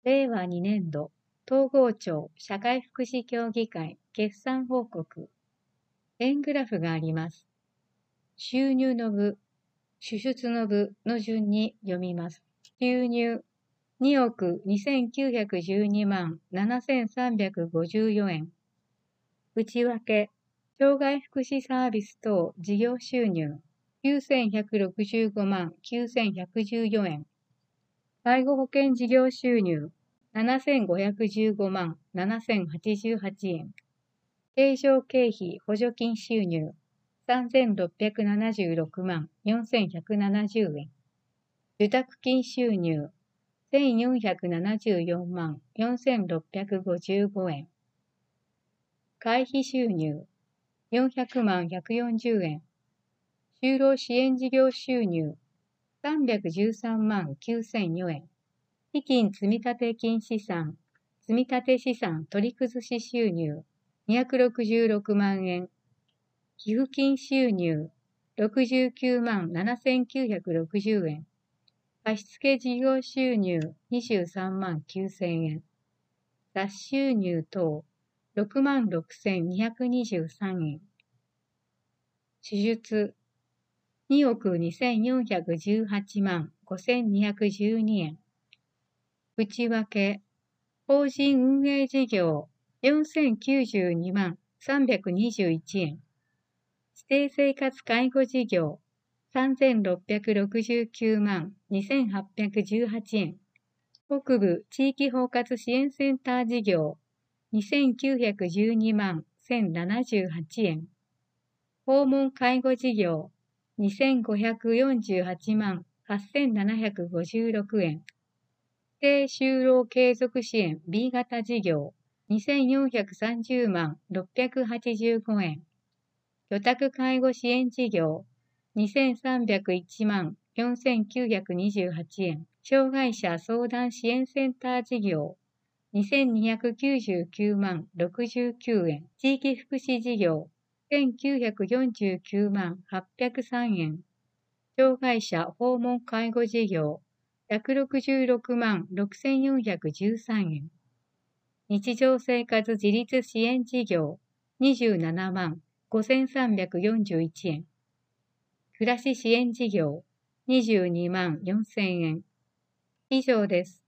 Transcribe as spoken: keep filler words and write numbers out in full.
れいわにねんど、東郷町社会福祉協議会決算報告。円グラフがあります。収入の部、支出の部の順に読みます。収入、におくにせんきゅうひゃくじゅうにまんななせんさんびゃくごじゅうよえん。内訳、障害福祉サービス等事業収入、きゅうせんひゃくろくじゅうごまんきゅうせんひゃくじゅうよえん。介護保険事業収入、ななせんごひゃくじゅうごまんななせんはちじゅうはちえん。経常経費補助金収入、さんぜんろっぴゃくななじゅうろくまんよんせんひゃくななじゅうえん。受託金収入、せんよんひゃくななじゅうよんまんよんせんろっぴゃくごじゅうごえん。会費収入、よんひゃくまんひゃくよんじゅうえん。就労支援事業収入、さんびゃくじゅうさんまんきゅうせんよえん。基金積立金資産、積立資産取り崩し収入、にひゃくろくじゅうろくまんえん。寄付金収入、ろくじゅうきゅうまんななせんきゅうひゃくろくじゅうえん。貸付事業収入、にじゅうさんまんきゅうせんえん。雑収入等、ろくまんろくせんにひゃくにじゅうさんえん。支出、におくにせんよんひゃくじゅうはちまんごせんにひゃくじゅうにえん。内訳、法人運営事業、よんせんきゅうじゅうにまんさんびゃくにじゅういちえん。指定生活介護事業、さんぜんろっぴゃくろくじゅうきゅうまんにせんはっぴゃくじゅうはちえん。北部地域包括支援センター事業、にせんきゅうひゃくじゅうにまんせんななじゅうはちえん。訪問介護事業、にせんごひゃくよんじゅうはちまんはっせんななひゃくごじゅうろくえん。低就労継続支援 ビー 型事業、にせんよんひゃくさんじゅうまんろっぴゃくはちじゅうごえん。居宅介護支援事業、にせんさんびゃくいちまんよんせんきゅうひゃくにじゅうはちえん。障害者相談支援センター事業、にせんにひゃくきゅうじゅうきゅうまんろくじゅうきゅうえん。地域福祉事業、せんきゅうひゃくよんじゅうきゅうまんはっぴゃくさんえん。障害者訪問介護事業、ひゃくろくじゅうろくまんろくせんよんひゃくじゅうさんえん。日常生活自立支援事業、にじゅうななまんごせんさんびゃくよんじゅういちえん。暮らし支援事業、にじゅうにまんよんせんえん。以上です。